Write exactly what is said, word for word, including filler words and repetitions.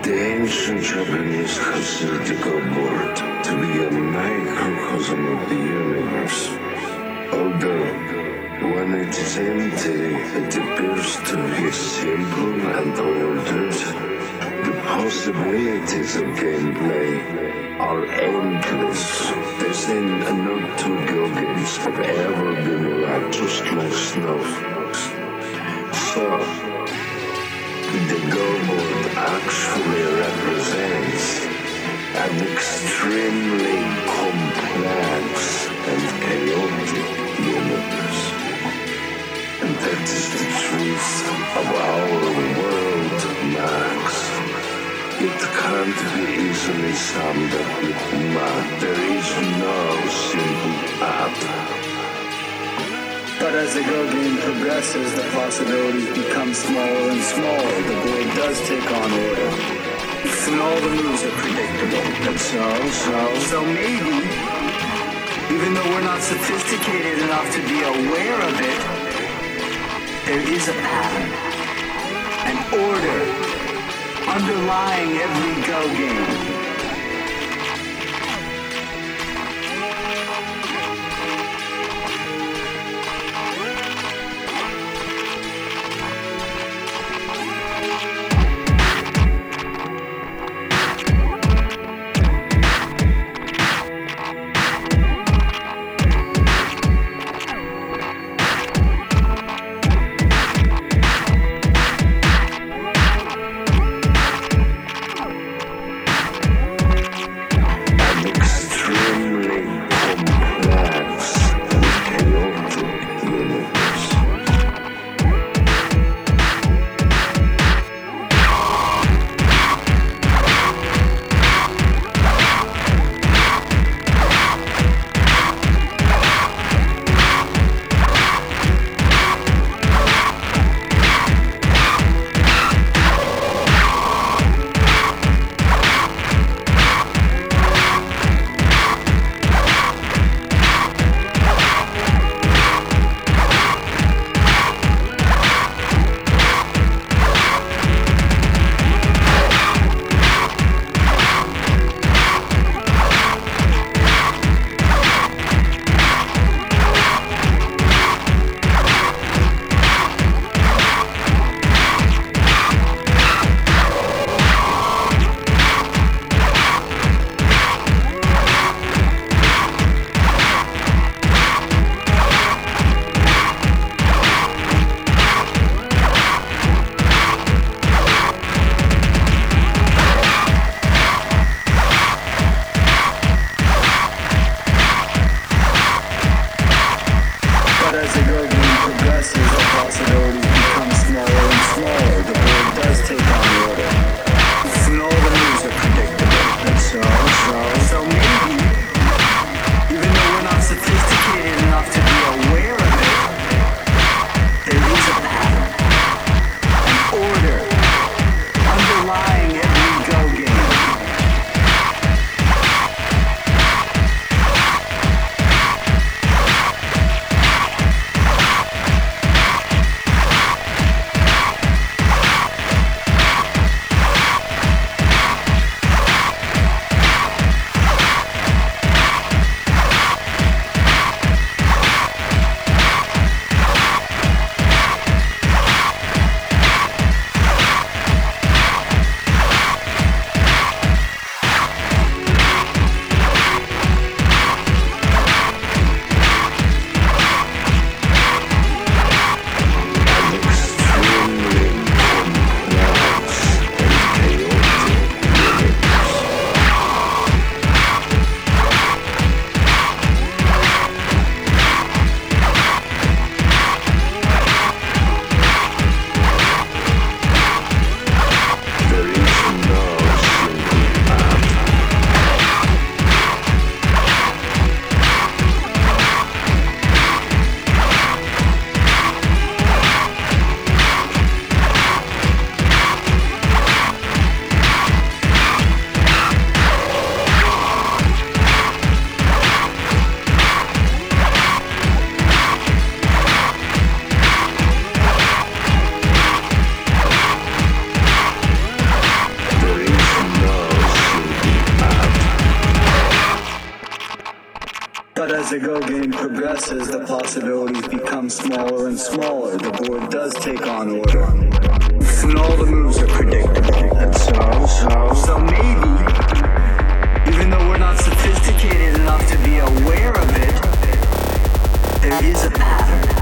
The ancient Japanese considered the God world to be a microcosm of the universe. Although, when it is empty, it appears to be simple and ordered. The possibilities of gameplay are endless. They say no two Go games have ever been like just like snuff. So, the Go board actually represents an extremely complex and chaotic universe. And that is the truth of our world, Max. It can't be easily summed up with math. There is no simple app. But as the Go game progresses, the possibilities become smaller and smaller. The board does take on order. And all the moves are predictable. And so, so, So maybe, even though we're not sophisticated enough to be aware of it, there is a pattern, an order, underlying every Go game. as the Go game progresses, the possibilities become smaller and smaller. The board does take on order, and all the moves are predictable. And so, so, So maybe, even though we're not sophisticated enough to be aware of it, there is a pattern.